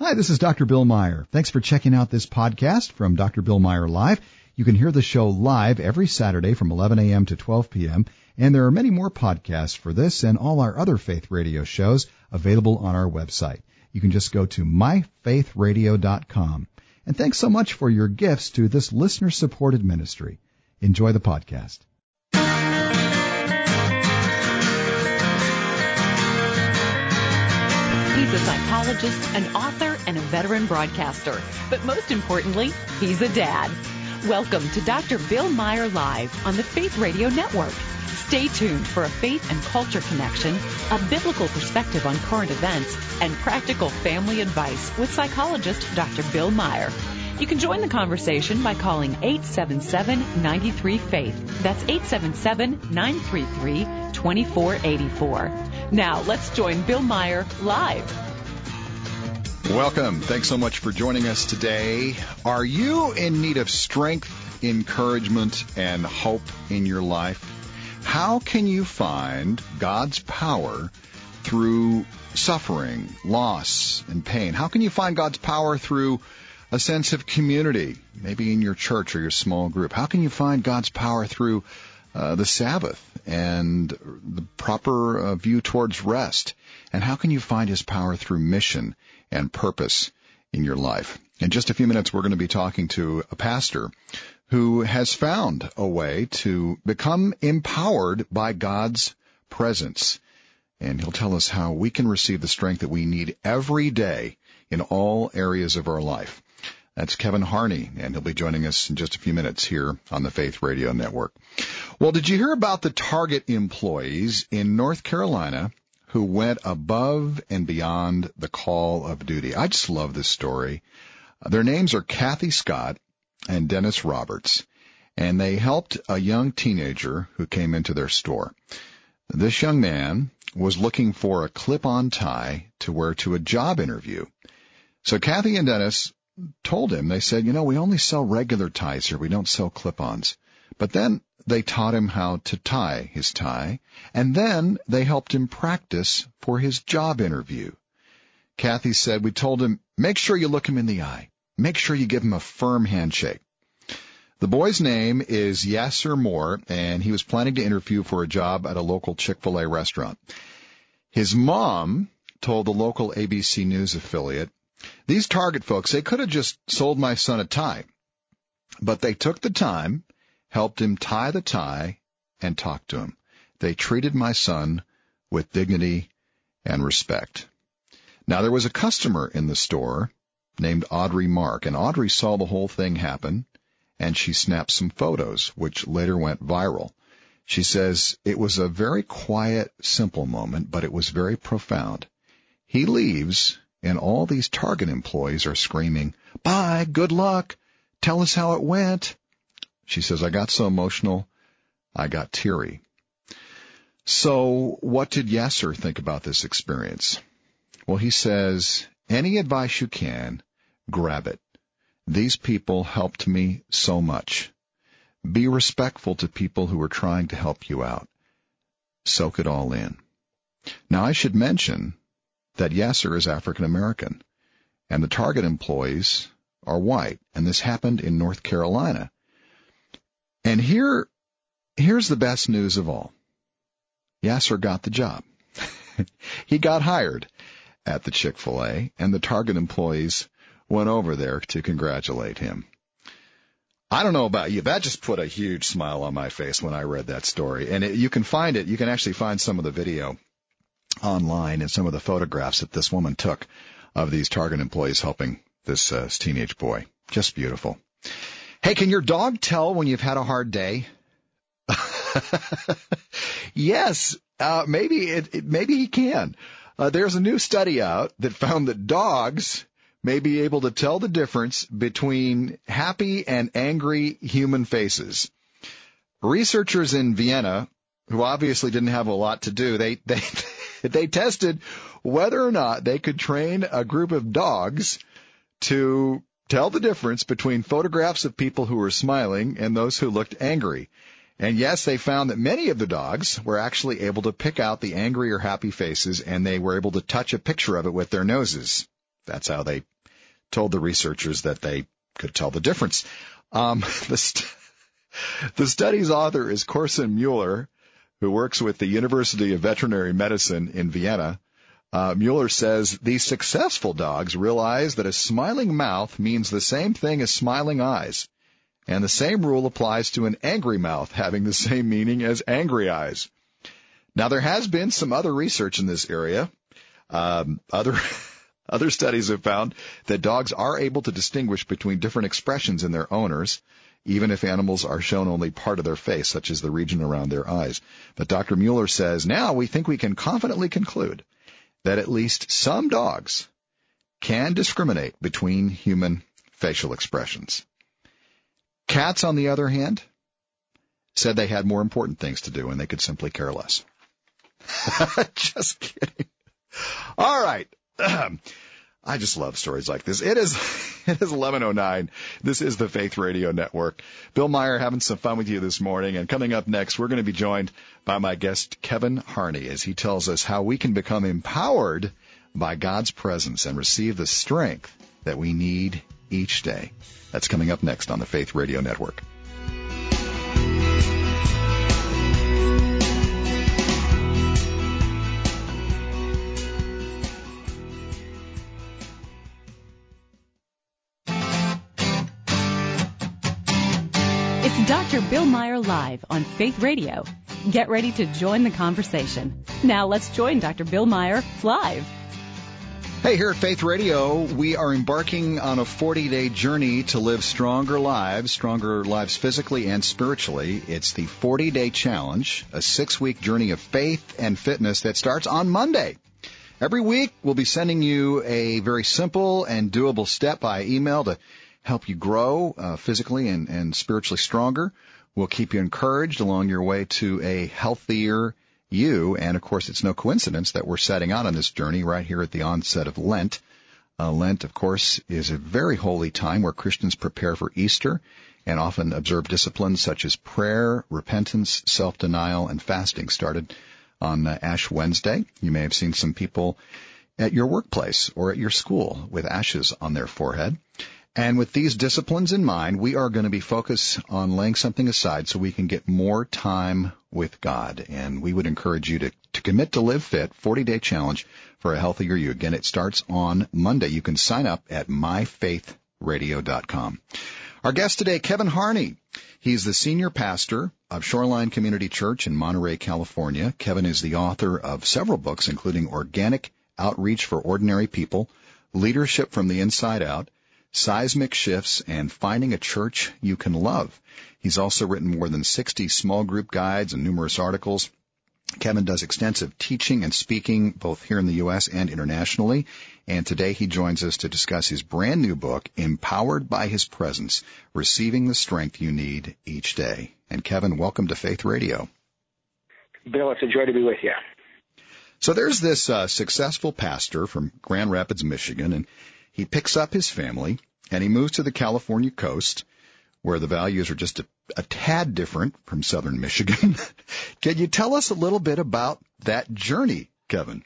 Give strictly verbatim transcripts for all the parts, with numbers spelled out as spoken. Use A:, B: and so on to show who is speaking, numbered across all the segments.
A: Hi, this is Doctor Bill Meyer. Thanks for checking out this podcast from Doctor Bill Meyer Live. You can hear the show live every Saturday from eleven a.m. to twelve p.m., and there are many more podcasts for this and all our other faith radio shows available on our website. You can just go to my faith radio dot com. And thanks so much for your gifts to this listener-supported ministry. Enjoy the podcast.
B: He's a psychologist, an author, and a veteran broadcaster. But most importantly, he's a dad. Welcome to Doctor Bill Meyer Live on the Faith Radio Network. Stay tuned for a faith and culture connection, a biblical perspective on current events, and practical family advice with psychologist Doctor Bill Meyer. You can join the conversation by calling eight seven seven, nine three, faith. That's eight seven seven, nine three three, two four eight four. Now, let's join Bill Meyer live.
C: Welcome. Thanks so much for joining us today. Are you in need of strength, encouragement, and hope in your life? How can you find God's power through suffering, loss, and pain? How can you find God's power through a sense of community, maybe in your church or your small group? How can you find God's power through uh, the Sabbath and the proper uh, view towards rest? And how can you find His power through mission and purpose in your life? In just a few minutes, we're going to be talking to a pastor who has found a way to become empowered by God's presence. And he'll tell us how we can receive the strength that we need every day in all areas of our life. That's Kevin Harney, and he'll be joining us in just a few minutes here on the Faith Radio Network. Well, did you hear about the Target employees in North Carolina who went above and beyond the call of duty? I just love this story. Their names are Kathy Scott and Dennis Roberts, and they helped a young teenager who came into their store. This young man was looking for a clip-on tie to wear to a job interview. So Kathy and Dennis told him, they said, you know, we only sell regular ties here. We don't sell clip-ons. But then they taught him how to tie his tie, and then they helped him practice for his job interview. Kathy said, we told him, make sure you look him in the eye. Make sure you give him a firm handshake. The boy's name is Yasser Moore, and he was planning to interview for a job at a local Chick-fil-A restaurant. His mom told the local A B C News affiliate, these Target folks, they could have just sold my son a tie, but they took the time, helped him tie the tie, and talked to him. They treated my son with dignity and respect. Now, there was a customer in the store named Audrey Mark, and Audrey saw the whole thing happen, and she snapped some photos, which later went viral. She says, it was a very quiet, simple moment, but it was very profound. He leaves, and all these Target employees are screaming, bye, good luck, tell us how it went. She says, I got so emotional, I got teary. So what did Yasser think about this experience? Well, he says, any advice you can, grab it. These people helped me so much. Be respectful to people who are trying to help you out. Soak it all in. Now, I should mention that Yasser is African American, and the Target employees are white, and this happened in North Carolina. And here, here's the best news of all. Yasser got the job. He got hired at the Chick-fil-A, and the Target employees went over there to congratulate him. I don't know about you, that just put a huge smile on my face when I read that story. And it, you can find it, you can actually find some of the video online and some of the photographs that this woman took of these Target employees helping this uh, teenage boy. Just beautiful. Hey, can your dog tell when you've had a hard day? Yes, uh, maybe it, it, maybe he can. Uh, there's a new study out that found that dogs may be able to tell the difference between happy and angry human faces. Researchers in Vienna, who obviously didn't have a lot to do, they they they tested whether or not they could train a group of dogs to tell the difference between photographs of people who were smiling and those who looked angry. And yes, they found that many of the dogs were actually able to pick out the angry or happy faces, and they were able to touch a picture of it with their noses. That's how they told the researchers that they could tell the difference. Um, the, st- the study's author is Corson Mueller, who works with the University of Veterinary Medicine in Vienna. Uh, Mueller says these successful dogs realize that a smiling mouth means the same thing as smiling eyes. And the same rule applies to an angry mouth having the same meaning as angry eyes. Now, there has been some other research in this area. Um, other other studies have found that dogs are able to distinguish between different expressions in their owners, even if animals are shown only part of their face, such as the region around their eyes. But Doctor Mueller says, now we think we can confidently conclude that at least some dogs can discriminate between human facial expressions. Cats, on the other hand, said they had more important things to do and they could simply care less. Just kidding. All right. I just love stories like this. It is it is eleven oh nine. This is the Faith Radio Network. Bill Meyer having some fun with you this morning. And coming up next, we're going to be joined by my guest, Kevin Harney, as he tells us how we can become empowered by God's presence and receive the strength that we need each day. That's coming up next on the Faith Radio Network.
B: It's Doctor Bill Meyer Live on Faith Radio. Get ready to join the conversation. Now let's join Doctor Bill Meyer live.
C: Hey, here at Faith Radio, we are embarking on a forty-day journey to live stronger lives, stronger lives physically and spiritually. It's the forty-day challenge, a six-week journey of faith and fitness that starts on Monday. Every week, we'll be sending you a very simple and doable step by email to help you grow uh, physically and, and spiritually stronger. We'll keep you encouraged along your way to a healthier you. And, of course, it's no coincidence that we're setting out on this journey right here at the onset of Lent. Uh, Lent, of course, is a very holy time where Christians prepare for Easter and often observe disciplines such as prayer, repentance, self-denial, and fasting. Started on uh, Ash Wednesday. You may have seen some people at your workplace or at your school with ashes on their forehead. And with these disciplines in mind, we are going to be focused on laying something aside so we can get more time with God. And we would encourage you to, to commit to Live Fit, forty-day challenge for a healthier you. Again, it starts on Monday. You can sign up at my faith radio dot com. Our guest today, Kevin Harney. He's the senior pastor of Shoreline Community Church in Monterey, California. Kevin is the author of several books, including Organic Outreach for Ordinary People, Leadership from the Inside Out, Seismic Shifts, and Finding a Church You Can Love. He's also written more than sixty small group guides and numerous articles. Kevin does extensive teaching and speaking both here in the U S and internationally. And today he joins us to discuss his brand new book, Empowered by His Presence, Receiving the Strength You Need Each Day. And Kevin, welcome to Faith Radio.
D: Bill, it's a joy to be with you.
C: So there's this uh, successful pastor from Grand Rapids, Michigan, and he picks up his family, and he moves to the California coast, where the values are just a, a tad different from southern Michigan. Can you tell us a little bit about that journey, Kevin?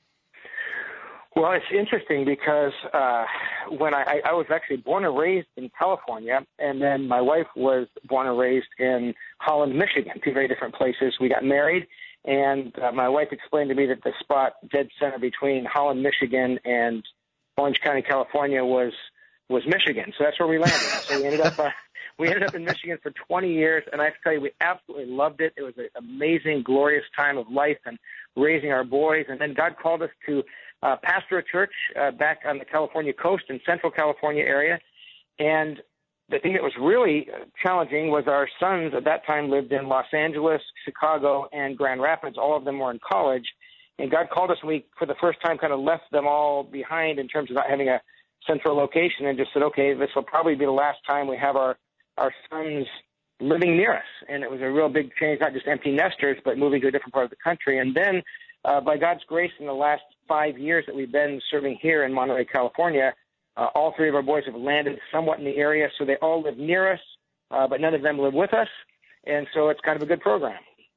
D: Well, it's interesting because uh, when I, I was actually born and raised in California, and then my wife was born and raised in Holland, Michigan, two very different places. We got married, and uh, my wife explained to me that the spot dead center between Holland, Michigan, and Orange County, California was was Michigan, so that's where we landed. So we ended up uh, we ended up in Michigan for twenty years, and I have to tell you, we absolutely loved it. It was an amazing, glorious time of life and raising our boys. And then God called us to uh, pastor a church uh, back on the California coast in Central California area. And the thing that was really challenging was our sons at that time lived in Los Angeles, Chicago, and Grand Rapids. All of them were in college. And God called us, and we, for the first time, kind of left them all behind in terms of not having a central location and just said, okay, this will probably be the last time we have our, our sons living near us. And it was a real big change, not just empty nesters, but moving to a different part of the country. And then uh, by God's grace, in the last five years that we've been serving here in Monterey, California, uh, all three of our boys have landed somewhat in the area. So they all live near us, uh, but none of them live with us. And so it's kind of a good program.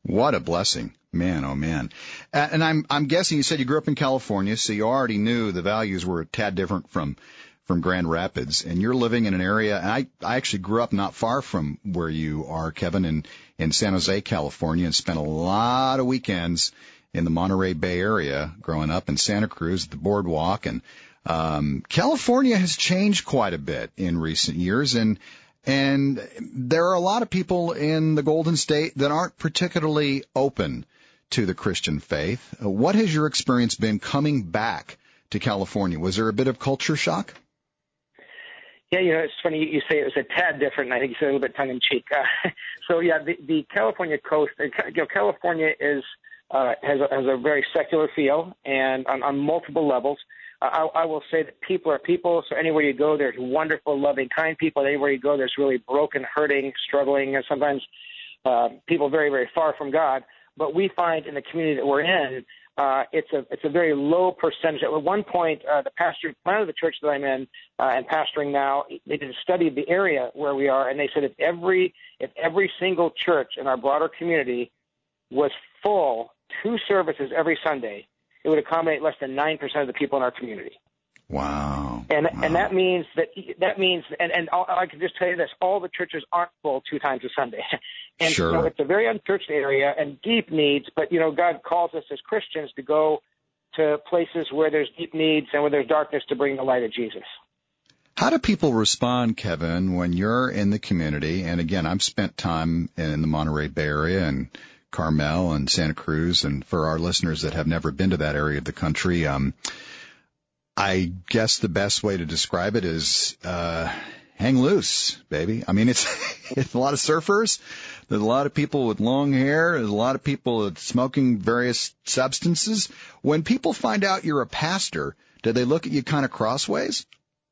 C: What a blessing. Man, oh man. Uh, and I'm I'm guessing you said you grew up in California, so you already knew the values were a tad different from from Grand Rapids, and you're living in an area, and I, I actually grew up not far from where you are, Kevin, in, in San Jose, California, and spent a lot of weekends in the Monterey Bay area growing up in Santa Cruz at the boardwalk. And um, California has changed quite a bit in recent years, and and there are a lot of people in the Golden State that aren't particularly open to the Christian faith. What has your experience been coming back to California? Was there a bit of culture shock?
D: Yeah, you know, it's funny you say it was a tad different, and I think you said a little bit tongue-in-cheek. Uh, so, yeah, the, the California coast, you know, California is uh, has, a, has a very secular feel, and on, on multiple levels. Uh, I, I will say that people are people, so anywhere you go, there's wonderful, loving, kind people. Anywhere you go, there's really broken, hurting, struggling, and sometimes uh, people very, very far from God. But we find in the community that we're in, Uh, it's a it's a very low percentage. At one point, uh, the pastor planted of the church that I'm in uh, and pastoring now, they did a study of the area where we are, and they said if every if every single church in our broader community was full, two services every Sunday, it would accommodate less than nine percent of the people in our community.
C: Wow.
D: And
C: wow.
D: and that means that that means and and all, I can just tell you this: all the churches aren't full two times a Sunday. And
C: sure.
D: so it's a very unchurched area and deep needs. But you know, God calls us as Christians to go to places where there's deep needs and where there's darkness to bring the light of Jesus.
C: How do people respond, Kevin, when you're in the community? And again, I've spent time in the Monterey Bay area and Carmel and Santa Cruz. And for our listeners that have never been to that area of the country, um, I guess the best way to describe it is uh, hang loose, baby. I mean, it's, it's a lot of surfers. There's a lot of people with long hair. There's a lot of people smoking various substances. When people find out you're a pastor, do they look at you kind of crossways?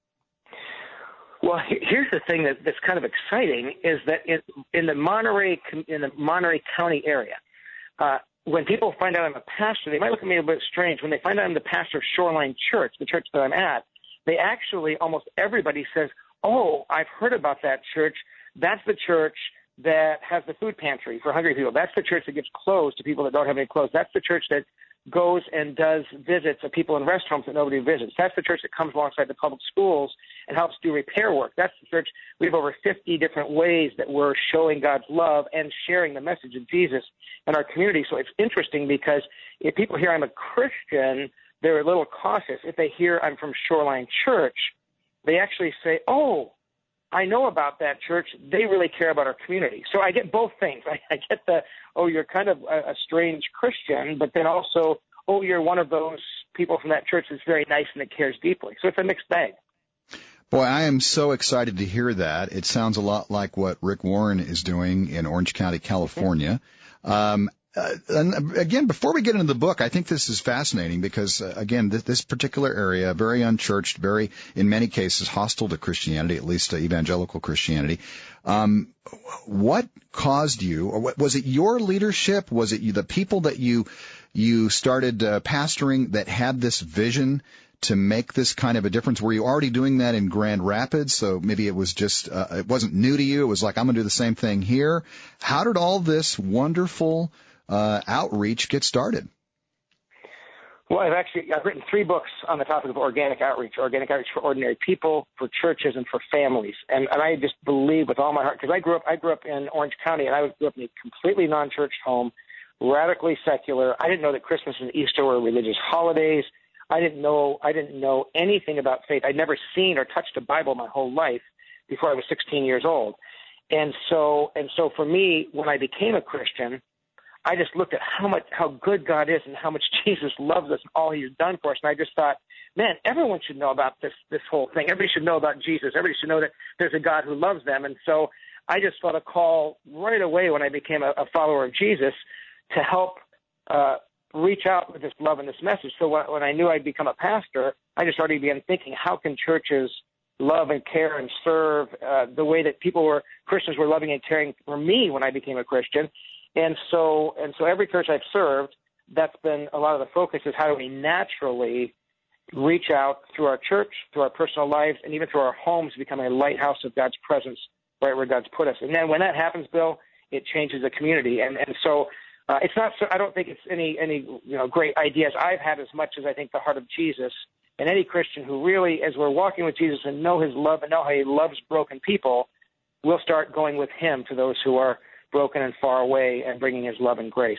D: Well, here's the thing that, that's kind of exciting is that in, in the Monterey in the Monterey County area, uh, when people find out I'm a pastor, they might look at me a bit strange. When they find out I'm the pastor of Shoreline Church, the church that I'm at, they actually, almost everybody says, oh, I've heard about that church. That's the church that has the food pantry for hungry people. That's the church that gives clothes to people that don't have any clothes. That's the church that goes and does visits of people in rest homes that nobody visits. That's the church that comes alongside the public schools and helps do repair work. That's the church. We have over fifty different ways that we're showing God's love and sharing the message of Jesus in our community. So it's interesting because if people hear I'm a Christian, they're a little cautious. If they hear I'm from Shoreline Church, they actually say, oh, I know about that church. They really care about our community. So I get both things. I, I get the, oh, you're kind of a, a strange Christian, but then also, oh, you're one of those people from that church that's very nice and that cares deeply. So it's a mixed bag.
C: Boy, I am so excited to hear that. It sounds a lot like what Rick Warren is doing in Orange County, California. Um, Uh, and again, before we get into the book, I think this is fascinating because, uh, again, th- this particular area, very unchurched, very, in many cases, hostile to Christianity, at least to evangelical Christianity. Um, what caused you, or what, was it your leadership? Was it you, the people that you you started uh, pastoring that had this vision to make this kind of a difference? Were you already doing that in Grand Rapids? So maybe it was just, uh, it wasn't new to you. It was like, I'm going to do the same thing here. How did all this wonderful Uh, outreach get started?
D: Well, I've actually I've written three books on the topic of organic outreach, organic outreach for ordinary people, for churches, and for families. And, and I just believe with all my heart, because I grew up I grew up in Orange County, and I grew up in a completely non-church home, radically secular. I didn't know that Christmas and Easter were religious holidays. I didn't know I didn't know anything about faith. I'd never seen or touched a Bible my whole life before I was sixteen years old. And so and so for me, when I became a Christian, I just looked at how much, how good God is and how much Jesus loves us and all he's done for us. And I just thought, man, everyone should know about this, this whole thing. Everybody should know about Jesus. Everybody should know that there's a God who loves them. And so I just felt a call right away when I became a, a follower of Jesus to help, uh, reach out with this love and this message. So when, when I knew I'd become a pastor, I just already began thinking, how can churches love and care and serve, uh, the way that people were, Christians were loving and caring for me when I became a Christian. And so, and so every church I've served, that's been a lot of the focus is how do we naturally reach out through our church, through our personal lives, and even through our homes, become a lighthouse of God's presence right where God's put us. And then when that happens, Bill, it changes the community. And, and so Uh, it's not. So, I don't think it's any any you know great ideas I've had as much as I think the heart of Jesus. And any Christian who really, as we're walking with Jesus and know his love and know how he loves broken people, will start going with him to those who are broken and far away and bringing his love and grace.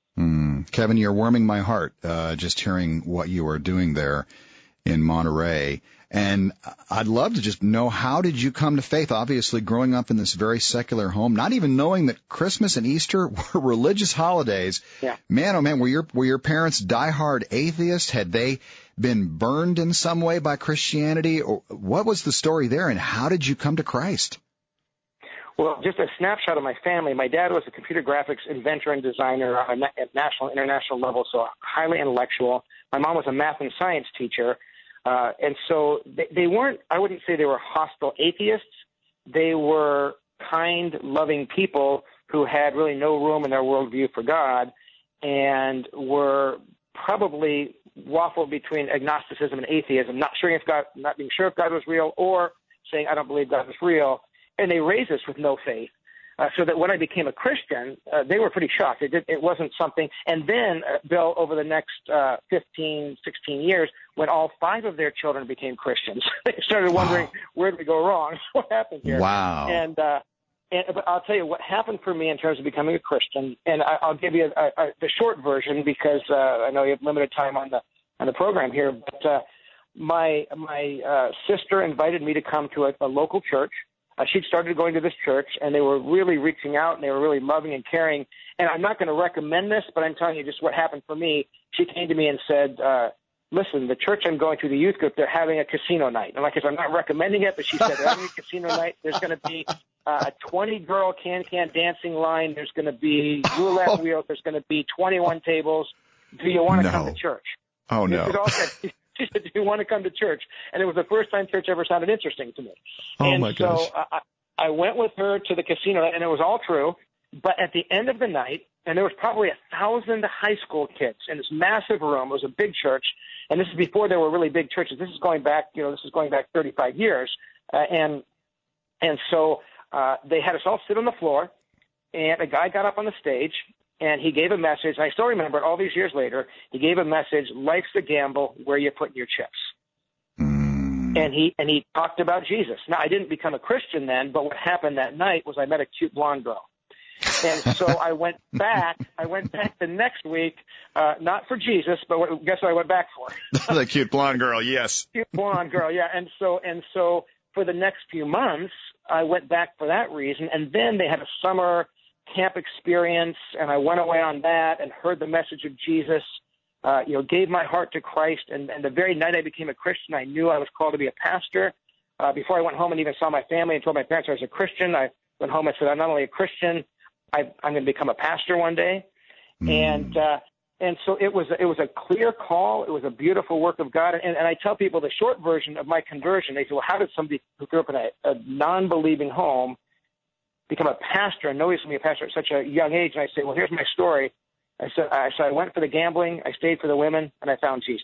C: Mm. Kevin, you're warming my heart uh, just hearing what you are doing there in Monterey. And I'd love to just know, how did you come to faith? Obviously, growing up in this very secular home, not even knowing that Christmas and Easter were religious holidays.
D: Yeah.
C: Man, oh man, were your were your parents diehard atheists? Had they been burned in some way by Christianity? Or what was the story there, and how did you come to Christ?
D: Well, just a snapshot of my family. My dad was a computer graphics inventor and designer on a national, international level, so highly intellectual. My mom was a math and science teacher. Uh, and so they, they weren't, I wouldn't say they were hostile atheists. They were kind, loving people who had really no room in their worldview for God, and were probably waffled between agnosticism and atheism, not sure if God, not being sure if God was real, or saying, I don't believe God is real. And they raised us with no faith. Uh, so that when I became a Christian, uh, they were pretty shocked. It, did, it wasn't something. And then, uh, Bill, over the next uh, fifteen, sixteen years, when all five of their children became Christians, they started wondering, wow, where did we go wrong? What happened here?
C: Wow.
D: And, uh, and but I'll tell you what happened for me in terms of becoming a Christian. And I, I'll give you a, a, a, the short version, because uh, I know you have limited time on the on the program here. But uh, my my uh, sister invited me to come to a, a local church. Uh, she'd started going to this church, and they were really reaching out, and they were really loving and caring. And I'm not going to recommend this, but I'm telling you just what happened for me. She came to me and said, uh, listen, the church I'm going to, the youth group, they're having a casino night. And like I said, I'm not recommending it, but she said they're having a casino night. There's going to be uh, a twenty-girl can-can dancing line. There's going to be roulette wheels. There's going to be twenty-one tables. Do you want to
C: No.
D: come to church?
C: Oh, no.
D: It all said, she said, do you want to come to church? And it was the first time church ever sounded interesting to me.
C: Oh,
D: and
C: my
D: so
C: gosh.
D: I, I went with her to the casino, and it was all true. But at the end of the night, and there was probably a thousand high school kids in this massive room. It was a big church, and this is before there were really big churches. This is going back, you know, this is going back thirty-five years. Uh, and and so uh, they had us all sit on the floor, and a guy got up on the stage, and he gave a message. I still remember it all these years later. He gave a message, life's a gamble, where you put your chips.
C: Mm.
D: And he and he talked about Jesus. Now, I didn't become a Christian then, but what happened that night was I met a cute blonde girl. And so I went back. I went back the next week, uh, not for Jesus, but what, guess what I went back for?
C: The cute blonde girl, yes.
D: Cute blonde girl, yeah. And so and so for the next few months, I went back for that reason. And then they had a summer camp experience, and I went away on that and heard the message of Jesus. Uh, you know, gave my heart to Christ, and, and the very night I became a Christian, I knew I was called to be a pastor. Uh, before I went home and even saw my family and told my parents I was a Christian, I went home and said, I'm not only a Christian, I, I'm going to become a pastor one day. Mm. And uh, and so it was it was a clear call. It was a beautiful work of God. And, and I tell people the short version of my conversion. They say, well, how did somebody who grew up in a, a non-believing home become a pastor and know he's going to be a pastor at such a young age? And I say, well, here's my story. I said, I, so I went for the gambling, I stayed for the women, and I found Jesus.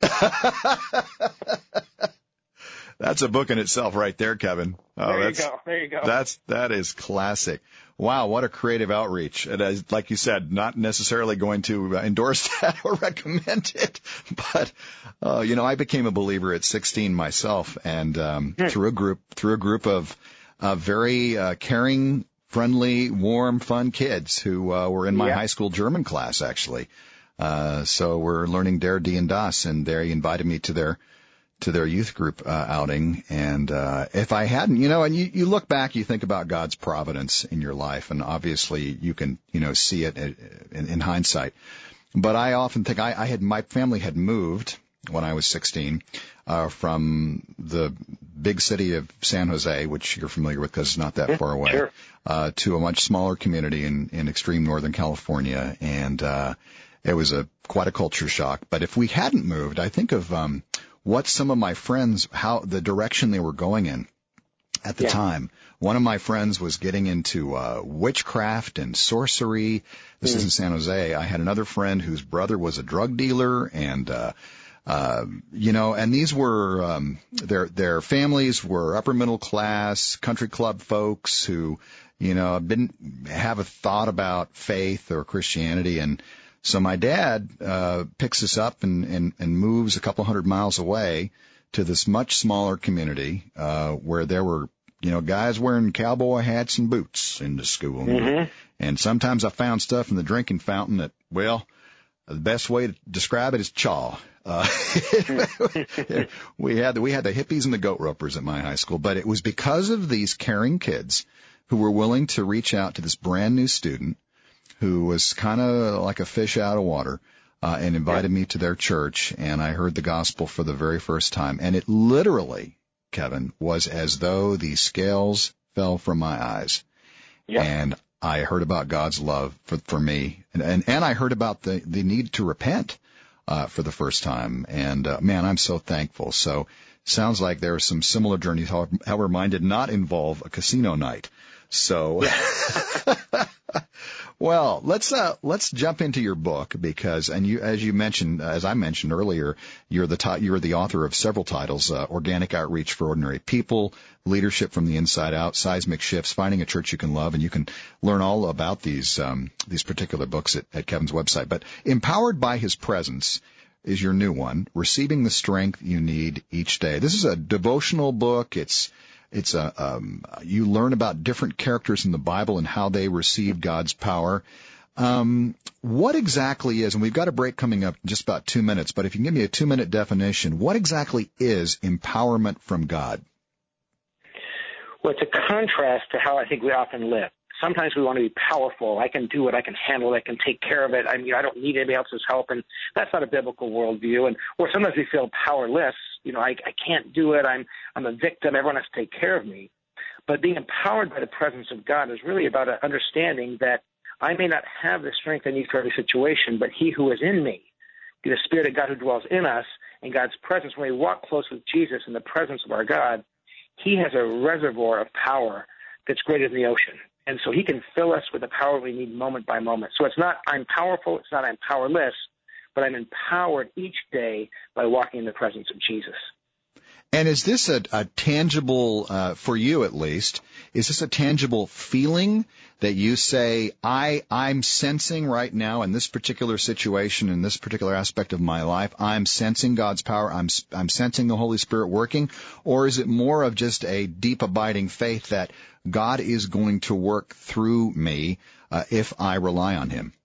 C: That's a book in itself right there, Kevin. Oh,
D: there you
C: that's,
D: go. There you go.
C: That's, that is classic. Wow, what a creative outreach. And as, like you said, not necessarily going to endorse that or recommend it, but, uh, you know, I became a believer at sixteen myself, and um, hmm. through a group, through a group of uh, very uh, caring, friendly, warm, fun kids who uh, were in my
D: yeah.
C: high school German class, actually. Uh, so we're learning Der, Die, and Das, and they invited me to their to their youth group uh, outing. And uh, if I hadn't, you know, and you, you look back, you think about God's providence in your life, and obviously you can, you know, see it in, in hindsight. But I often think I, I had my family had moved when I was sixteen uh, from the big city of San Jose, which you're familiar with because it's not that far away,
D: sure.
C: uh, to a much smaller community in, in extreme Northern California. And uh, it was a quite a culture shock. But if we hadn't moved, I think of um, what some of my friends, how the direction they were going in at the
D: yeah.
C: time. One of my friends was getting into uh, witchcraft and sorcery. This mm. is in San Jose. I had another friend whose brother was a drug dealer, and uh, Uh, you know, and these were, um, their, their families were upper middle class, country club folks who, you know, didn't have a thought about faith or Christianity. And so my dad, uh, picks us up and, and, and moves a couple hundred miles away to this much smaller community, uh, where there were, you know, guys wearing cowboy hats and boots into school.
D: Mm-hmm.
C: And sometimes I found stuff in the drinking fountain that, well, the best way to describe it is chaw. Uh, we had the, we had the hippies and the goat ropers at my high school, but it was because of these caring kids who were willing to reach out to this brand new student who was kind of like a fish out of water, uh, and invited me to their church, and I heard the gospel for the very first time. And it literally, Kevin, was as though the scales fell from my eyes.
D: Yeah.
C: And I heard about God's love for, for me, and, and, and I heard about the, the need to repent uh, for the first time. And, uh, man, I'm so thankful. So sounds like there are some similar journeys. However, mine did not involve a casino night. So, well, let's, uh, let's jump into your book because, and you, as you mentioned, as I mentioned earlier, you're the t- you're the author of several titles, uh, Organic Outreach for Ordinary People, Leadership from the Inside Out, Seismic Shifts, Finding a Church You Can Love, and you can learn all about these, um, these particular books at, at Kevin's website. But Empowered by His Presence is your new one, Receiving the Strength You Need Each Day. This is a devotional book. It's, It's a, um, you learn about different characters in the Bible and how they received God's power. Um, what exactly is, and we've got a break coming up in just about two minutes, but if you can give me a two-minute definition, what exactly is empowerment from God?
D: Well, it's a contrast to how I think we often live. Sometimes we want to be powerful. I can do it. I can handle it. I can take care of it. I mean, I don't need anybody else's help, and that's not a biblical worldview. And or sometimes we feel powerless. You know, I, I can't do it. I'm I'm a victim. Everyone has to take care of me. But being empowered by the presence of God is really about an understanding that I may not have the strength I need for every situation, but He who is in me, the Spirit of God who dwells in us, and God's presence, when we walk close with Jesus in the presence of our God, He has a reservoir of power that's greater than the ocean. And so He can fill us with the power we need moment by moment. So it's not I'm powerful, it's not I'm powerless, but I'm empowered each day by walking in the presence of Jesus.
C: And is this a, a tangible, uh, for you at least, is this a tangible feeling that you say, I, I'm sensing right now in this particular situation, in this particular aspect of my life, I'm sensing God's power, I'm, I'm sensing the Holy Spirit working? Or is it more of just a deep abiding faith that God is going to work through me uh, if I rely on Him?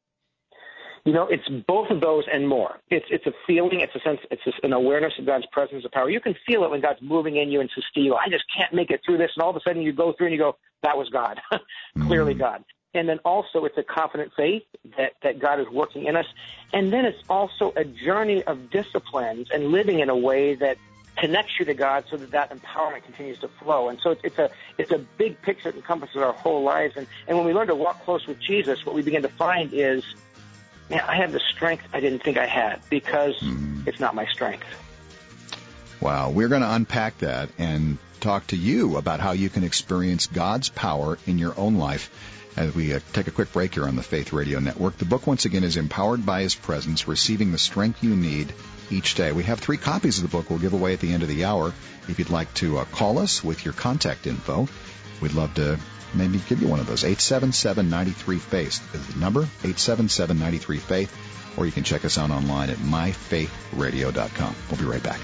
D: You know, it's both of those and more. It's it's a feeling, it's a sense, it's just an awareness of God's presence of power. You can feel it when God's moving in you and says to you, I just can't make it through this. And all of a sudden you go through and you go, that was God, clearly God. And then also it's a confident faith that, that God is working in us. And then it's also a journey of disciplines and living in a way that connects you to God so that that empowerment continues to flow. And so it's, it's a it's a big picture that encompasses our whole lives. And, and when we learn to walk close with Jesus, what we begin to find is, man, I have the strength I didn't think I had because mm. it's not my strength.
C: Wow. We're going to unpack that and talk to you about how you can experience God's power in your own life as we uh, take a quick break here on the Faith Radio Network. The book, once again, is Empowered by His Presence, Receiving the Strength You Need Each Day. We have three copies of the book we'll give away at the end of the hour. If you'd like to uh, call us with your contact info, we'd love to maybe give you one of those. eight seven seven, nine three, faith is the number, eight seven seven, nine three, faith, or you can check us out online at my faith radio dot com. We'll be right back.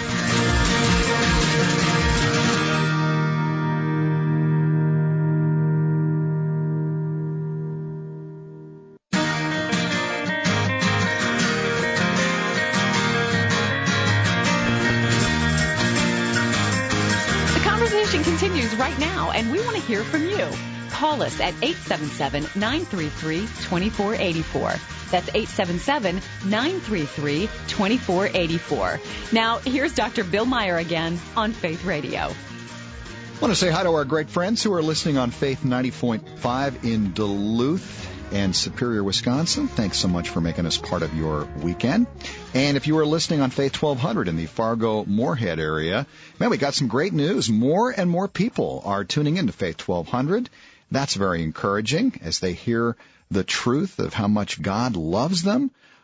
B: Continues right now, and we want to hear from you. Call us at eight seven seven, nine three three, two four eight four. That's eight seven seven, nine three three, two four eight four. Now, here's Doctor Bill Meyer again on Faith Radio.
C: I want to say hi to our great friends who are listening on Faith ninety point five in Duluth and Superior, Wisconsin. Thanks so much for making us part of your weekend. And if you are listening on Faith twelve hundred in the Fargo-Moorhead area, man, we got some great news. More and more people are tuning into Faith twelve hundred. That's very encouraging as they hear the truth of how much God loves them.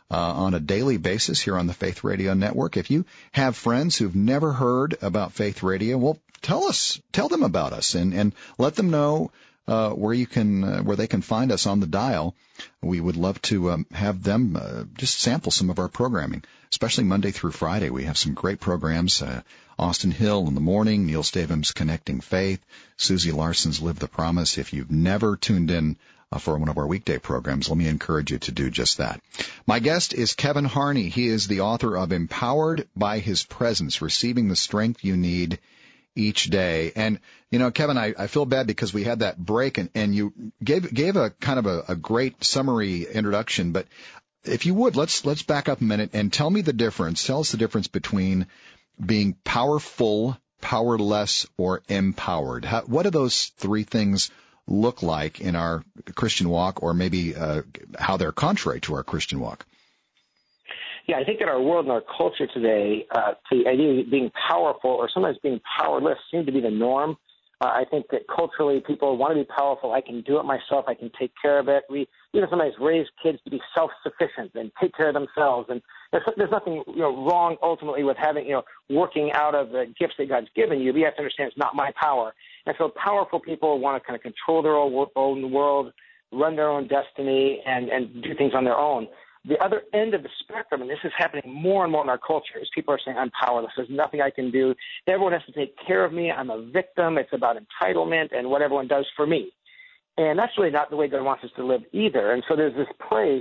C: uh, on a daily basis here on the Faith Radio Network. If you have friends who've never heard about Faith Radio, well, tell us, tell them about us, and, and let them know uh, where you can, uh, where they can find us on the dial. We would love to um, have them uh, just sample some of our programming, especially Monday through Friday. We have some great programs. Uh, Austin Hill in the morning, Neil Stavum's Connecting Faith, Susie Larson's Live the Promise. If you've never tuned in uh, for one of our weekday programs, let me encourage you to do just that. My guest is Kevin Harney. He is the author of Empowered by His Presence, Receiving the Strength You Need Each Day. And, you know, Kevin, I, I feel bad because we had that break and, and you gave gave a kind of a, a great summary introduction. But if you would, let's let's back up a minute and tell me the difference. Tell us the difference between being powerful, powerless, or empowered. How, what do those three things look like in our Christian walk, or maybe uh, how they're contrary to our Christian walk?
D: Yeah, I think in our world and our culture today, uh, the idea of being powerful or sometimes being powerless seems to be the norm. Uh, I think that culturally people want to be powerful. I can do it myself. I can take care of it. We even sometimes raise kids to be self-sufficient and take care of themselves. And there's, there's nothing you know wrong ultimately with having you know working out of the gifts that God's given you. But you have to understand it's not my power. And so powerful people want to kind of control their own, own world, run their own destiny, and, and do things on their own. The other end of the spectrum, and this is happening more and more in our culture, is people are saying, I'm powerless. There's nothing I can do. Everyone has to take care of me. I'm a victim. It's about entitlement and what everyone does for me. And that's really not the way God wants us to live either. And so there's this place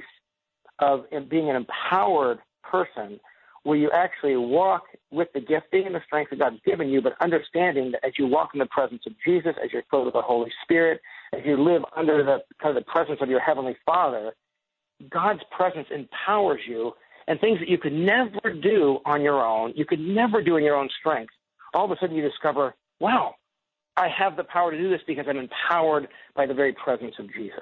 D: of being an empowered person where you actually walk with the gifting and the strength that God's given you, but understanding that as you walk in the presence of Jesus, as you're filled with the Holy Spirit, as you live under the kind of the presence of your Heavenly Father, God's presence empowers you, and things that you could never do on your own, you could never do in your own strength, all of a sudden you discover, wow, I have the power to do this because I'm empowered by the very presence of Jesus.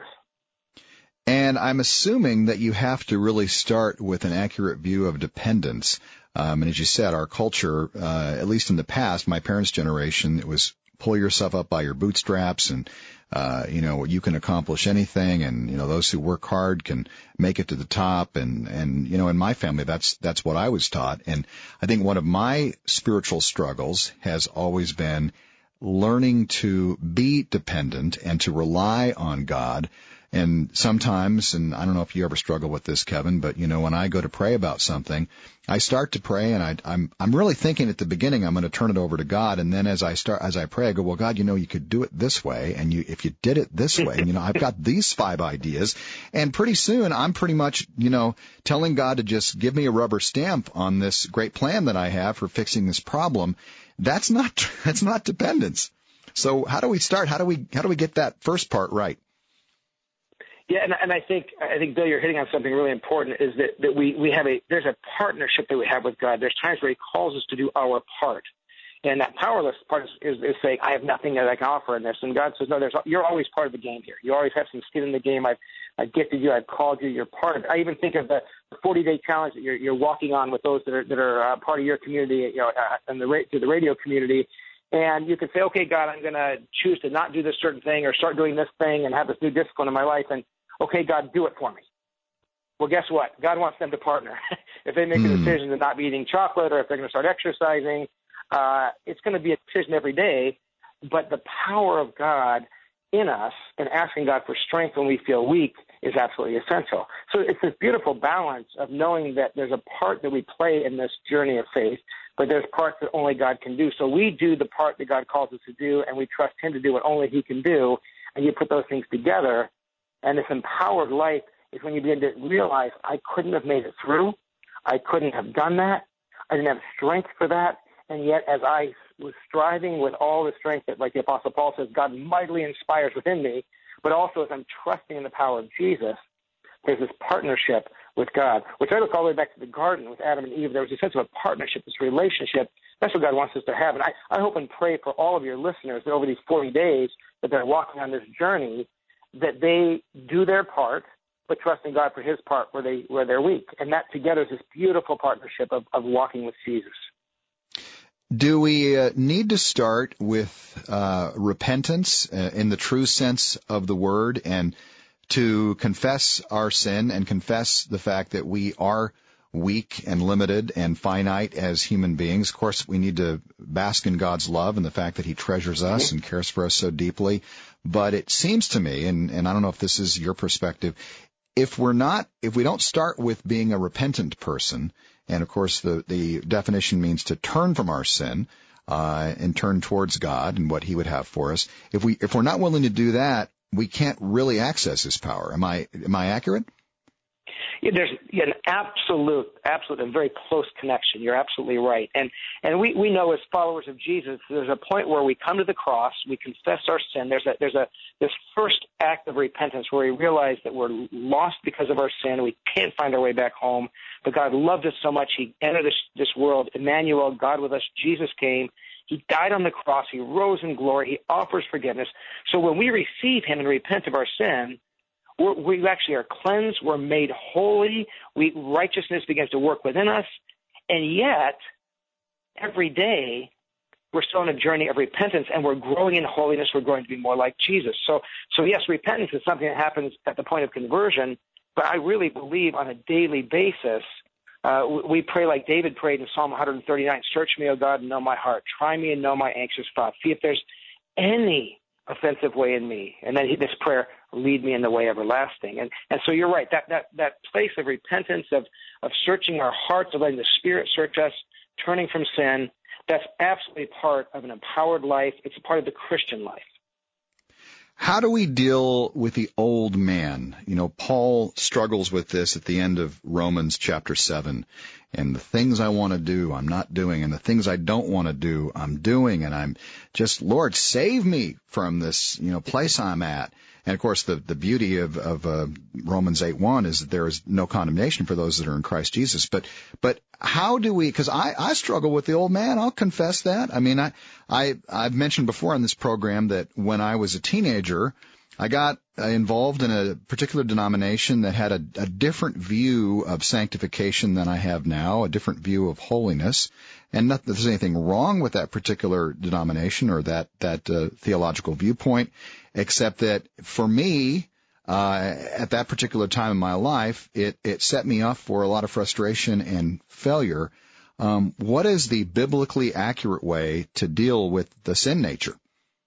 C: And I'm assuming that you have to really start with an accurate view of dependence. Um, and as you said, our culture, uh, at least in the past, my parents' generation, it was pull yourself up by your bootstraps and, uh, you know, you can accomplish anything. And, you know, those who work hard can make it to the top. And, and, you know, in my family, that's, that's what I was taught. And I think one of my spiritual struggles has always been learning to be dependent and to rely on God. And sometimes, and I don't know if you ever struggle with this, Kevin, but, you know, when I go to pray about something, I start to pray and I, I'm, I'm really thinking at the beginning I'm going to turn it over to God. And then as I start, as I pray, I go, well, God, you know, you could do it this way. And you, if you did it this way, and, you know, I've got these five ideas. And pretty soon I'm pretty much, you know, telling God to just give me a rubber stamp on this great plan that I have for fixing this problem. That's not, that's not dependence. So how do we start? How do we, how do we get that first part right?
D: Yeah, and, and I think I think Bill, you're hitting on something really important. Is that, that we we have a there's a partnership that we have with God. There's times where He calls us to do our part, and that powerless part is, is, is saying I have nothing that I can offer in this. And God says, no, there's you're always part of the game here. You always have some skin in the game. I've I've gifted you. I've called you. You're part of it. I even think of the forty-day challenge that you're you're walking on with those that are that are uh, part of your community, you know, uh, and the through the radio community. And you can say, okay, God, I'm going to choose to not do this certain thing or start doing this thing and have this new discipline in my life. And okay, God, do it for me. Well, guess what? God wants them to partner. If they make mm. a decision to not be eating chocolate or if they're going to start exercising, uh, it's going to be a decision every day. But the power of God in us and asking God for strength when we feel weak is absolutely essential. So it's this beautiful balance of knowing that there's a part that we play in this journey of faith, but there's parts that only God can do. So we do the part that God calls us to do, and we trust Him to do what only He can do, and you put those things together. And this empowered life is when you begin to realize I couldn't have made it through. I couldn't have done that. I didn't have strength for that. And yet as I was striving with all the strength that, like the Apostle Paul says, God mightily inspires within me, but also as I'm trusting in the power of Jesus, there's this partnership with God, which I look all the way back to the garden with Adam and Eve. There was a sense of a partnership, this relationship. That's what God wants us to have. And I, I hope and pray for all of your listeners that over these forty days that they're walking on this journey, that they do their part, but trusting God for His part where, they, where they're weak. And that together is this beautiful partnership of, of walking with Jesus.
C: Do we uh, need to start with uh, repentance uh, in the true sense of the word and to confess our sin and confess the fact that we are weak and limited and finite as human beings. Of course, we need to bask in God's love and the fact that he treasures us and cares for us so deeply. But it seems to me, and, and I don't know if this is your perspective, if we're not, if we don't start with being a repentant person, and of course the, the definition means to turn from our sin, uh, and turn towards God and what he would have for us. If we, if we're not willing to do that, we can't really access his power. Am I, am I accurate?
D: Yeah, there's an absolute, absolute, and very close connection. You're absolutely right. And and we, we know as followers of Jesus, there's a point where we come to the cross, we confess our sin. There's a there's a this first act of repentance where we realize that we're lost because of our sin. We can't find our way back home. But God loved us so much, he entered this, this world. Emmanuel, God with us, Jesus came. He died on the cross. He rose in glory. He offers forgiveness. So when we receive him and repent of our sin, We're, we actually are cleansed. We're made holy. We, righteousness begins to work within us. And yet, every day, we're still on a journey of repentance, and we're growing in holiness. We're growing to be more like Jesus. So, so yes, repentance is something that happens at the point of conversion, but I really believe on a daily basis, uh, we pray like David prayed in Psalm one thirty-nine, search me, O God, and know my heart. Try me and know my anxious thoughts. See if there's any offensive way in me. And then this prayer, lead me in the way everlasting. And and so you're right, that that that place of repentance, of of searching our hearts, of letting the Spirit search us, turning from sin, that's absolutely part of an empowered life. It's a part of the Christian life.
C: How do we deal with the old man? You know, Paul struggles with this at the end of Romans chapter seven. And the things I want to do, I'm not doing. And the things I don't want to do, I'm doing. And I'm just, Lord, save me from this, you know, place I'm at. And, of course, the, the beauty of, of uh, Romans eight one is that there is no condemnation for those that are in Christ Jesus. But but how do we – because I, I struggle with the old man. I'll confess that. I mean, I, I, I've mentioned before on this program that when I was a teenager, I got involved in a particular denomination that had a, a different view of sanctification than I have now, a different view of holiness. And not that there's anything wrong with that particular denomination or that, that uh, theological viewpoint, except that for me, uh, at that particular time in my life, it, it set me up for a lot of frustration and failure. Um, what is the biblically accurate way to deal with the sin nature?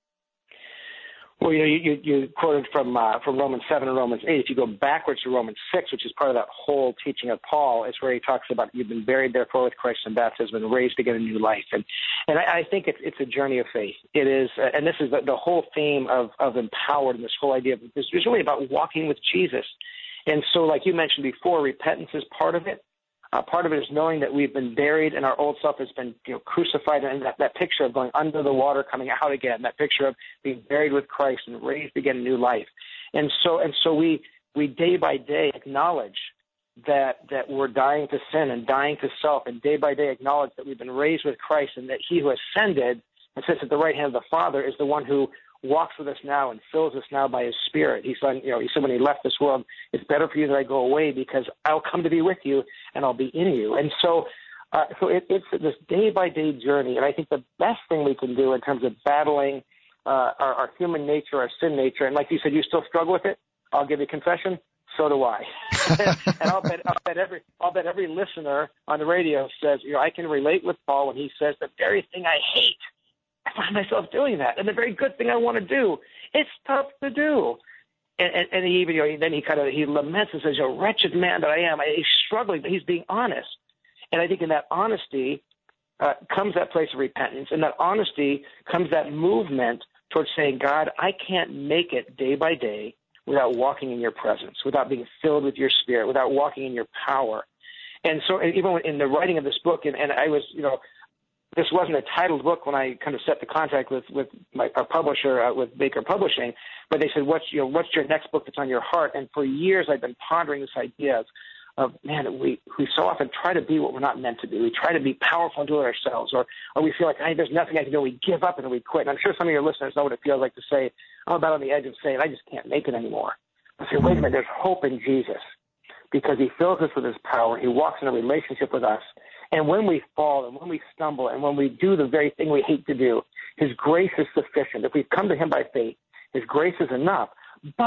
D: Well, you know, you, you, you quoted from uh, from Romans seven and Romans eight. If you go backwards to Romans six, which is part of that whole teaching of Paul, it's where he talks about you've been buried therefore with Christ in baptism and raised again in new life. And and I, I think it's it's a journey of faith. It is, uh, and this is the, the whole theme of of empowered, and this whole idea of this is really about walking with Jesus. And so, like you mentioned before, repentance is part of it. Uh, part of it is knowing that we've been buried and our old self has been, you know, crucified, and that, that picture of going under the water, coming out again, that picture of being buried with Christ and raised again in new life. And so, and so we, we day by day acknowledge that, that we're dying to sin and dying to self, and day by day acknowledge that we've been raised with Christ, and that he who ascended and sits at the right hand of the Father is the one who walks with us now and fills us now by his Spirit. He said, you know, he said when he left this world, it's better for you that I go away because I'll come to be with you and I'll be in you. And so, uh, so it, it's this day-by-day journey. And I think the best thing we can do in terms of battling uh, our, our human nature, our sin nature, and like you said, you still struggle with it. I'll give you a confession. So do I. And I'll bet, I'll bet every, I'll bet every listener on the radio says, you know, I can relate with Paul when he says the very thing I hate, I find myself doing that. And the very good thing I want to do, it's tough to do. And, and, and he even, you know, then he kind of, he laments and says, you know, wretched man that I am. I, he's struggling, but he's being honest. And I think in that honesty uh, comes that place of repentance. In that honesty comes that movement towards saying, God, I can't make it day by day without walking in your presence, without being filled with your Spirit, without walking in your power. And so even in the writing of this book, and, and I was, you know, this wasn't a titled book when I kind of set the contact with, with my, our publisher, uh, with Baker Publishing, but they said, what's, you know, what's your next book that's on your heart? And for years I've been pondering this idea of, of man, we, we so often try to be what we're not meant to be. We try to be powerful and do it ourselves, or, or we feel like, hey, there's nothing I can do. We give up and we quit. And I'm sure some of your listeners know what it feels like to say, I'm about on the edge of saying, I just can't make it anymore. I say, wait a minute, there's hope in Jesus because he fills us with his power. He walks in a relationship with us. And when we fall and when we stumble and when we do the very thing we hate to do, his grace is sufficient. If we've come to him by faith, his grace is enough. But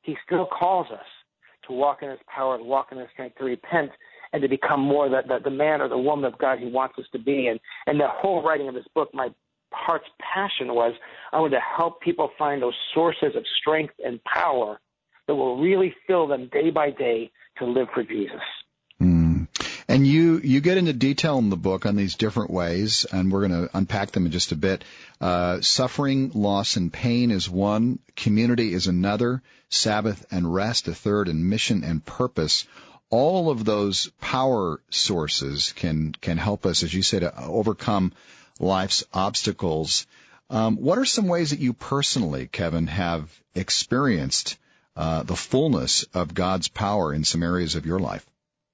D: he still calls us to walk in his power, to walk in his strength, to repent, and to become more the, the, the man or the woman of God he wants us to be. And, and the whole writing of this book, my heart's passion was I wanted to help people find those sources of strength and power that will really fill them day by day to live for Jesus.
C: Mm. And you, you get into detail in the book on these different ways, and we're going to unpack them in just a bit. Uh, suffering, loss, and pain is one. Community is another. Sabbath and rest a third. And mission and purpose. All of those power sources can, can help us, as you said, to overcome life's obstacles. Um, what are some ways that you personally, Kevin, have experienced uh, the fullness of God's power in some areas of your life?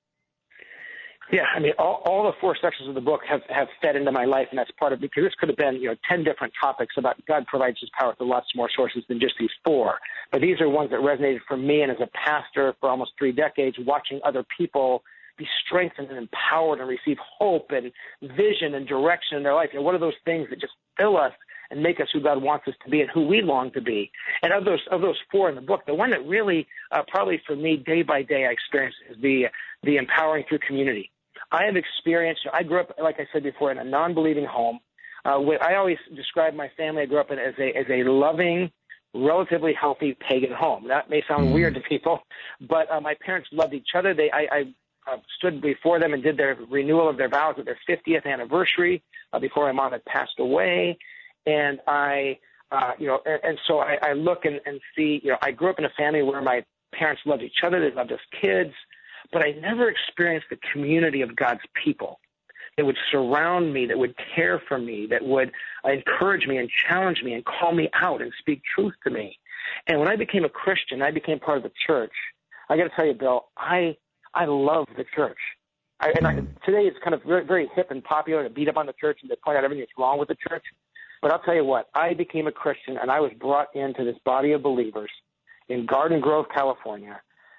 D: Yeah, I mean, all, all the four sections of the book have, have fed into my life, and that's part of it, because this could have been, you know, ten different topics about God provides his power through lots more sources than just these four. But these are ones that resonated for me, and as a pastor for almost three decades, watching other people be strengthened and empowered and receive hope and vision and direction in their life. You know, what are those things that just fill us and make us who God wants us to be and who we long to be? And of those of those four in the book, the one that really, uh, probably for me, day by day I experience is the the empowering through community. I have experienced, I grew up, like I said before, in a non-believing home. Uh, I always describe my family I grew up in as a as a loving, relatively healthy pagan home. That may sound mm. weird to people, but uh, my parents loved each other. They, I, I uh, stood before them and did their renewal of their vows at their fiftieth anniversary uh, before my mom had passed away. And I, uh, you know, and, and so I, I look and, and see, you know, I grew up in a family where my parents loved each other. They loved us kids, but I never experienced the community of God's people that would surround me, that would care for me, that would encourage me and challenge me and call me out and speak truth to me. And when I became a Christian, I became part of the church. I got to tell you, Bill, I I love the church. I, and I, today it's kind of very, very hip and popular to beat up on the church and to point out everything that's wrong with the church. But I'll tell you what, I became a Christian, and I was brought into this body of believers in Garden Grove, California,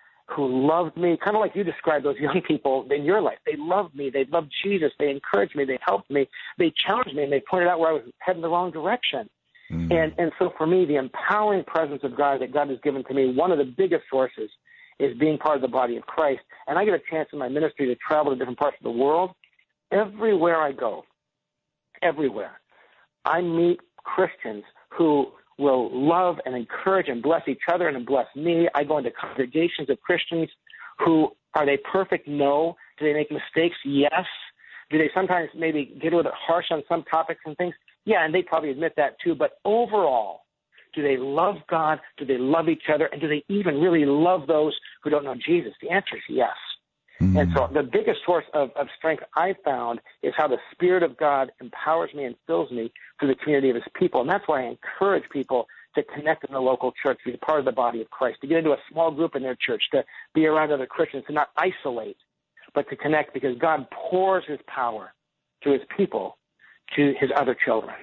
D: who loved me, kind of like you described those young people in your life. They loved me. They loved Jesus. They encouraged me. They helped me. They challenged me, and they pointed out where I was heading the wrong direction. Mm-hmm. And and so for me, the empowering presence of God that God has given to me, one of the biggest sources is being part of the body of Christ. And I get a chance in my ministry to travel to different parts of the world. Everywhere I go, everywhere, I meet Christians who will love and encourage and bless each other and bless me. I go into congregations of Christians who, are they perfect? No. Do they make mistakes? Yes. Do they sometimes maybe get a little bit harsh on some topics and things? Yeah, and they probably admit that too. But overall, do they love God? Do they love each other? And do they even really love those who don't know Jesus? The answer is yes. Mm-hmm. And so the biggest source of, of strength I found is how the Spirit of God empowers me and fills me through the community of his people. And that's why I encourage people to connect in the local church, to be part of the body of Christ, to get into a small group in their church, to be around other Christians, to not isolate, but to connect, because God pours his power to his people, to his other children.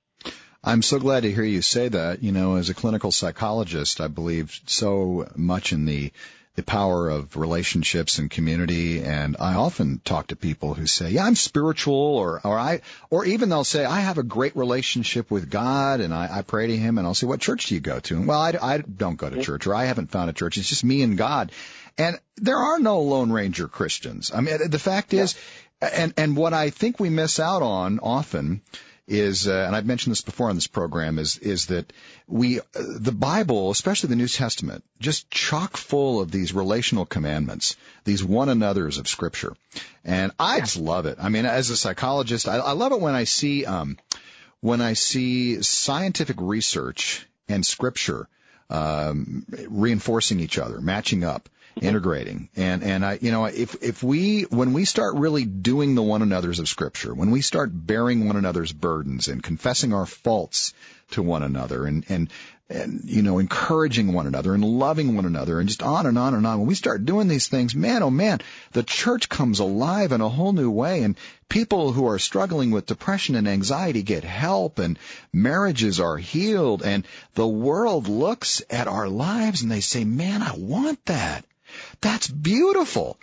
C: I'm so glad to hear you say that. You know, as a clinical psychologist, I believe so much in the the power of relationships and community, and I often talk to people who say, yeah, I'm spiritual, or or I or even they'll say, I have a great relationship with God, and I, I pray to him, and I'll say, what church do you go to? And, well, I, I don't go to church, or I haven't found a church. It's just me and God. And there are no Lone Ranger Christians. I mean, the fact is, and and what I think we miss out on often is, uh, and I've mentioned this before on this program, is is that we, uh, the Bible, especially the New Testament, just chock full of these relational commandments, these one another's of Scripture. And I just love it. I mean, as a psychologist, I, I love it when I see, um, when I see scientific research and Scripture um, reinforcing each other, matching up, integrating. And, and I, you know, if, if we, when we start really doing the one another's of Scripture, when we start bearing one another's burdens and confessing our faults to one another and, and, and, you know, encouraging one another and loving one another and just on and on and on, when we start doing these things, man, oh man, the church comes alive in a whole new way, and people who are struggling with depression and anxiety get help, and marriages are healed, and the world looks at our lives and they say, man, I want that. That's beautiful.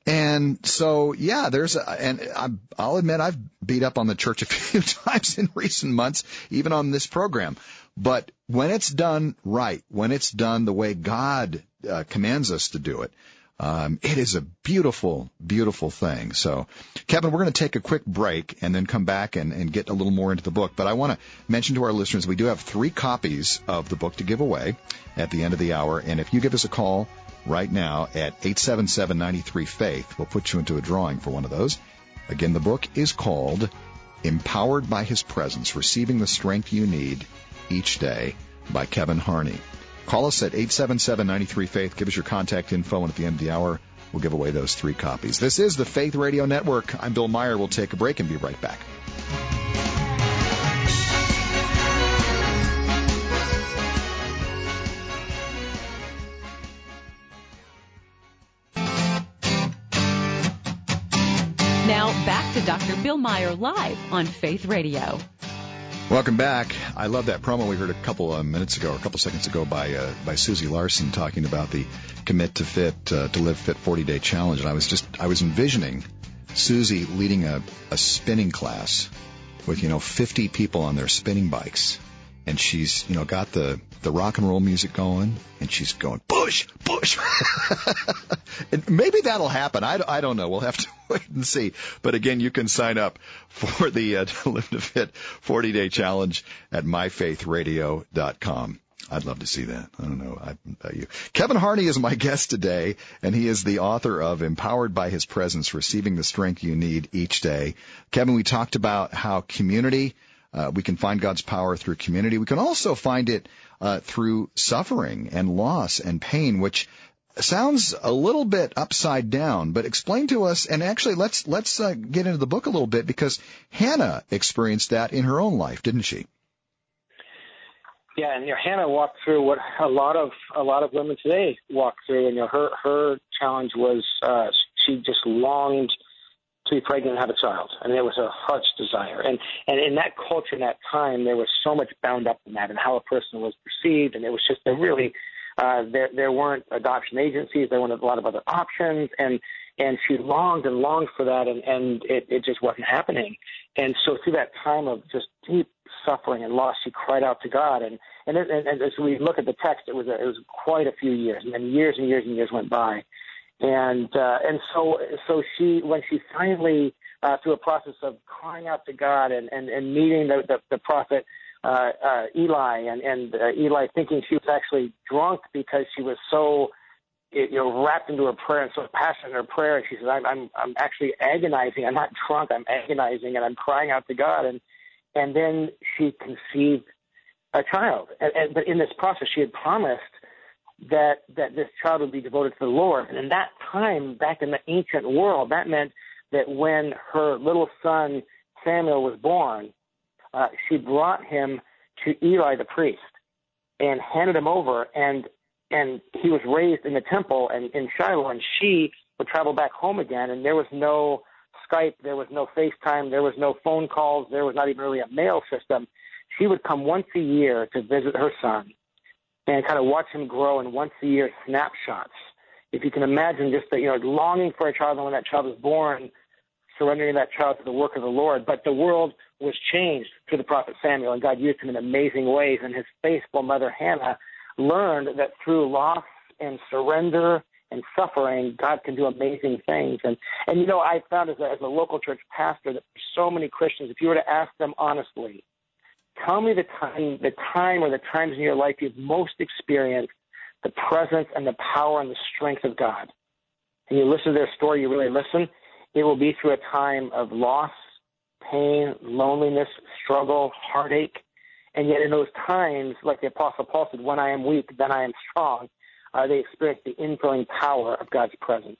C: And so, yeah, there's a, and I, I'll admit I've beat up on the church a few times in recent months, even on this program. But when it's done right, when it's done the way God uh, commands us to do it, um, it is a beautiful, beautiful thing. So, Kevin, we're going to take a quick break and then come back and, and get a little more into the book. But I want to mention to our listeners, we do have three copies of the book to give away at the end of the hour. And if you give us a call right now at eight seven seven, nine three, faith, we'll put you into a drawing for one of those. Again, the book is called Empowered by His Presence, Receiving the Strength You Need Each Day by Kevin Harney. Call us at eight seven seven, nine three, faith. Give us your contact info, and at the end of the hour, we'll give away those three copies. This is the Faith Radio Network. I'm Bill Meyer. We'll take a break and be right back.
B: Now back to Doctor Bill Meyer live on Faith Radio.
C: Welcome back. I love that promo we heard a couple of minutes ago, or a couple seconds ago, by uh, by Susie Larson talking about the Commit to Fit uh, to Live Fit forty-day challenge. And I was just I was envisioning Susie leading a, a spinning class with you know fifty people on their spinning bikes, and she's you know got the the rock and roll music going, and she's going push push. And maybe that'll happen. I, I don't know. We'll have to wait and see. But again, you can sign up for the uh, Live to Fit forty-day challenge at my faith radio dot com. I'd love to see that. I don't know. I, uh, you. Kevin Harney is my guest today, and he is the author of Empowered by His Presence, Receiving the Strength You Need Each Day. Kevin, we talked about how community, uh, we can find God's power through community. We can also find it uh, through suffering and loss and pain, which sounds a little bit upside down, but explain to us, and actually let's let's uh, get into the book a little bit, because Hannah experienced that in her own life, didn't she?
D: Yeah, and you know, Hannah walked through what a lot of a lot of women today walk through, and you know, her her challenge was uh, she just longed to be pregnant and have a child, and it was her heart's desire. And and in that culture, in that time, there was so much bound up in that, and how a person was perceived, and it was just a really uh, there there weren't adoption agencies, there weren't a lot of other options, and and she longed and longed for that, and and it it just wasn't happening. And so through that time of just deep suffering and loss, she cried out to God. And and, it, and as we look at the text, it was a, it was quite a few years, and then years and years and years went by. And uh, and so so she when she finally uh, through a process of crying out to God and and, and meeting the the, the prophet uh, uh, Eli and and uh, Eli thinking she was actually drunk because she was so you know wrapped into her prayer and so passionate in her prayer. And she says, I'm I'm I'm actually agonizing. I'm not drunk. I'm agonizing, and I'm crying out to God. And and then she conceived a child. And, and but in this process, she had promised that that this child would be devoted to the Lord. And in that time, back in the ancient world, that meant that when her little son Samuel was born, uh, she brought him to Eli the priest and handed him over, and and he was raised in the temple and in Shiloh, and she would travel back home again, and there was no Skype, there was no FaceTime, there was no phone calls, there was not even really a mail system. She would come once a year to visit her son and kind of watch him grow in once a year snapshots. If you can imagine just the, you know, longing for a child, and when that child was born, surrendering that child to the work of the Lord. But the world was changed through the prophet Samuel, and God used him in amazing ways. And his faithful mother Hannah learned that through loss and surrender and suffering, God can do amazing things. And, and you know, I found as a, as a local church pastor that for so many Christians, if you were to ask them honestly, tell me the time, the time or the times in your life you've most experienced the presence and the power and the strength of God. And you listen to their story, you really listen, it will be through a time of loss, pain, loneliness, struggle, heartache. And yet in those times, like the Apostle Paul said, when I am weak, then I am strong, uh, they experience the infilling power of God's presence.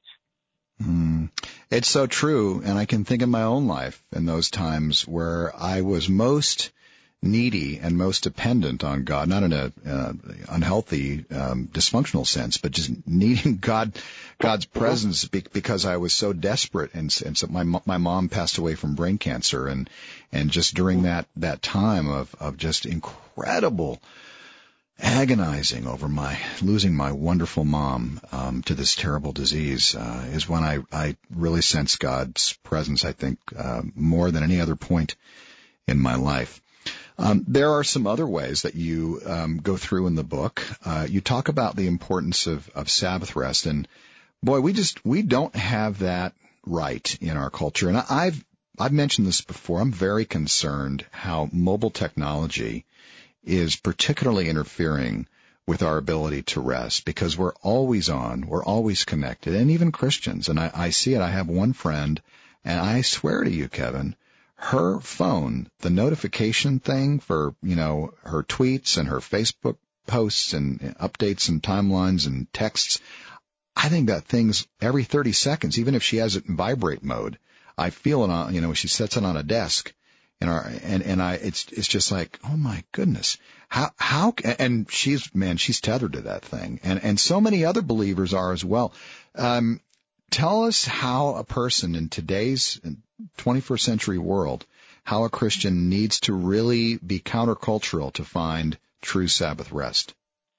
C: Mm. It's so true, and I can think of my own life in those times where I was most needy and most dependent on God, not in a uh, unhealthy, um, dysfunctional sense, but just needing God, God's presence be- because I was so desperate. And, and so my my mom passed away from brain cancer, and and just during that that time of of just incredible agonizing over my losing my wonderful mom um, to this terrible disease uh, is when I, I really sense God's presence, I think, uh, more than any other point in my life. Um, there are some other ways that you um, go through in the book. Uh, you talk about the importance of, of Sabbath rest, and boy, we just we don't have that right in our culture. And I've I've mentioned this before. I'm very concerned how mobile technology is particularly interfering with our ability to rest, because we're always on, we're always connected, and even Christians. And I, I see it. I have one friend, and I swear to you, Kevin, her phone, the notification thing for, you know, her tweets and her Facebook posts and updates and timelines and texts, I think that thing's every thirty seconds, even if she has it in vibrate mode. I feel it on, you know, she sets it on a desk. And our, and, and I, it's, it's just like, oh my goodness. How, how, and she's, man, she's tethered to that thing. And, and so many other believers are as well. Um, tell us how a person in today's twenty-first century world, how a Christian needs to really be countercultural to find true Sabbath rest.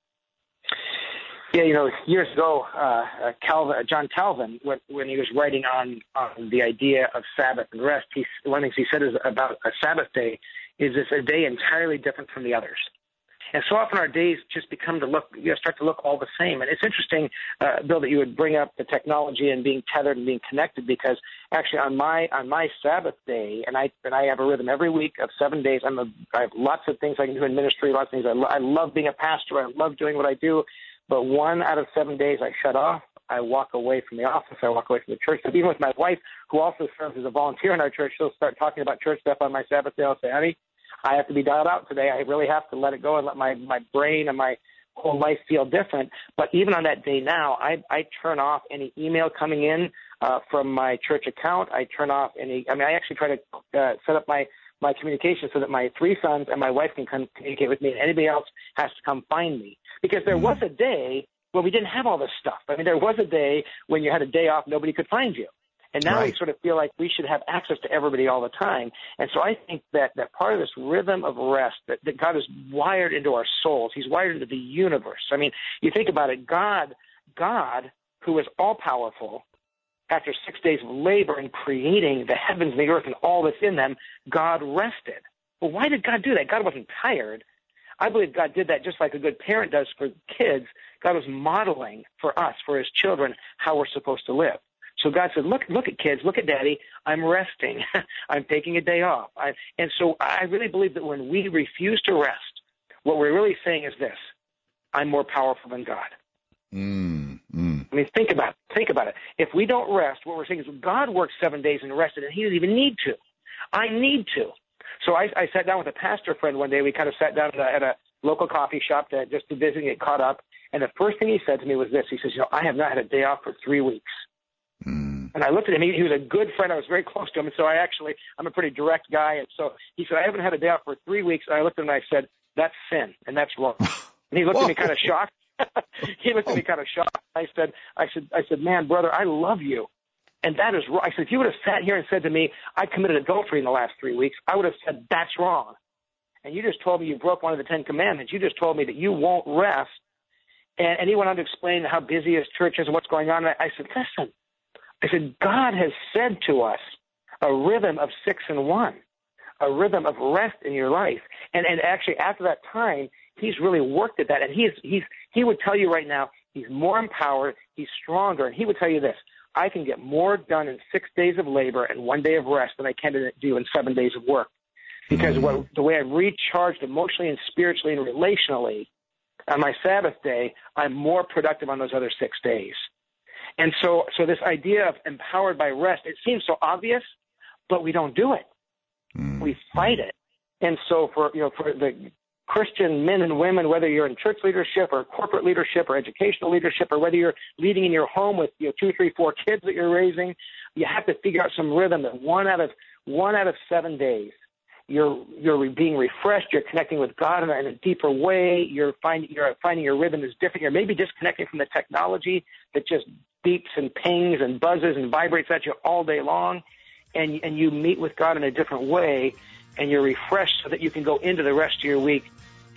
D: Yeah, you know, years ago, uh, Calvin, John Calvin, when, when he was writing on, on the idea of Sabbath and rest, he, one of the things he said is about a Sabbath day is it's a day entirely different from the others. And so often our days just become to look, you know, start to look all the same. And it's interesting, uh, Bill, that you would bring up the technology and being tethered and being connected, because actually on my on my Sabbath day, and I and I have a rhythm every week of seven days. I'm a, I have lots of things I can do in ministry, lots of things. I, lo- I love being a pastor. I love doing what I do. But one out of seven days I shut off. I walk away from the office. I walk away from the church. So even with my wife, who also serves as a volunteer in our church, she'll start talking about church stuff on my Sabbath day. I'll say, honey, I have to be dialed out today. I really have to let it go and let my, my brain and my whole life feel different. But even on that day now, I, I turn off any email coming in uh, from my church account. I turn off any – I mean, I actually try to uh, set up my, my communication so that my three sons and my wife can come communicate with me, and anybody else has to come find me. Because there was a day when we didn't have all this stuff. I mean, there was a day when you had a day off, nobody could find you. And now
C: Right.
D: we sort of feel like we should have access to everybody all the time. And so I think that, that part of this rhythm of rest that, that God has wired into our souls, he's wired into the universe. I mean, you think about it, God, God, who is all-powerful, after six days of labor in creating the heavens and the earth and all that's in them, God rested. Well, why did God do that? God wasn't tired. I believe God did that just like a good parent does for kids. God was modeling for us, for his children, how we're supposed to live. So God said, look, look at kids, look at daddy, I'm resting. I'm taking a day off. I, and so I really believe that when we refuse to rest, what we're really saying is this: I'm more powerful than God.
C: Mm, mm.
D: I mean, think about it. Think about it. If we don't rest, what we're saying is God worked seven days and rested, and he didn't even need to. I need to. So I, I sat down with a pastor friend one day. We kind of sat down at a, at a local coffee shop to, just to visit and get caught up. And the first thing he said to me was this. He says, you know, I have not had a day off for three weeks.
C: Mm.
D: And I looked at him. He, he was a good friend. I was very close to him. And so I actually, I'm a pretty direct guy. And so he said, I haven't had a day off for three weeks. And I looked at him and I said, that's sin, and that's wrong. And he looked at me kind of shocked. he looked at me kind of shocked. I said, I said, I said, man, brother, I love you. And that is wrong. I said, if you would have sat here and said to me, I committed adultery in the last three weeks, I would have said, that's wrong. And you just told me you broke one of the Ten Commandments. You just told me that you won't rest. And, and he went on to explain how busy his church is and what's going on. And I, I said, listen, I said, God has said to us a rhythm of six and one, a rhythm of rest in your life. And, and actually after that time, he's really worked at that. And he's, he's, he would tell you right now, he's more empowered, he's stronger. And he would tell you this: I can get more done in six days of labor and one day of rest than I can do in seven days of work. Because what, the way I'm recharged emotionally and spiritually and relationally on my Sabbath day, I'm more productive on those other six days. And so, so this idea of empowered by rest, it seems so obvious, but we don't do it. Mm. We fight it. And so for, you know, for the Christian men and women, whether you're in church leadership or corporate leadership or educational leadership, or whether you're leading in your home with, you know, two, three, four kids that you're raising, you have to figure out some rhythm that one out of one out of seven days, you're you're being refreshed, you're connecting with God in a, in a deeper way, you're finding you're finding your rhythm is different. You're maybe disconnecting from the technology that just beeps and pings and buzzes and vibrates at you all day long, and and you meet with God in a different way, and you're refreshed so that you can go into the rest of your week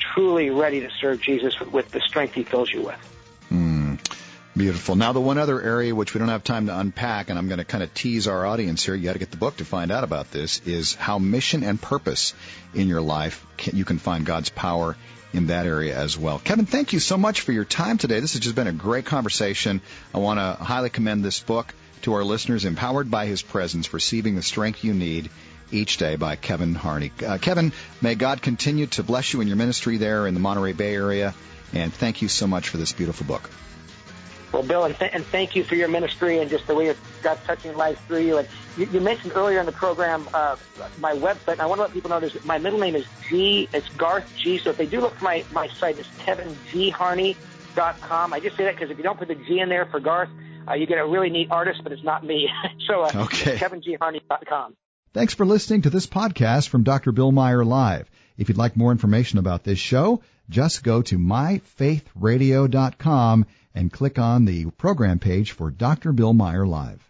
D: truly ready to serve Jesus with, with the strength he fills you with.
C: Mm, beautiful. Now, the one other area which we don't have time to unpack, and I'm going to kind of tease our audience here, you got to get the book to find out about this, is how mission and purpose in your life, can, you can find God's power in that area as well. Kevin, thank you so much for your time today. This has just been a great conversation. I want to highly commend this book to our listeners, Empowered by His Presence, Receiving the Strength You Need Each Day by Kevin Harney. Uh, Kevin, may God continue to bless you in your ministry there in the Monterey Bay area, and thank you so much for this beautiful book.
D: Well, Bill, and, th- and thank you for your ministry and just the way God's touching lives through you. And you, you mentioned earlier in the program uh, my website, and I want to let people know this. My middle name is G. It's Garth G. So if they do look for my, my site, it's kevin g harney dot com. I just say that because if you don't put the G in there for Garth, uh, you get a really neat artist, but it's not me. so uh,
C: okay.
D: kevin g harney dot com.
A: Thanks for listening to this podcast from Doctor Bill Meyer Live. If you'd like more information about this show, just go to my faith radio dot com and click on the program page for Doctor Bill Meyer Live.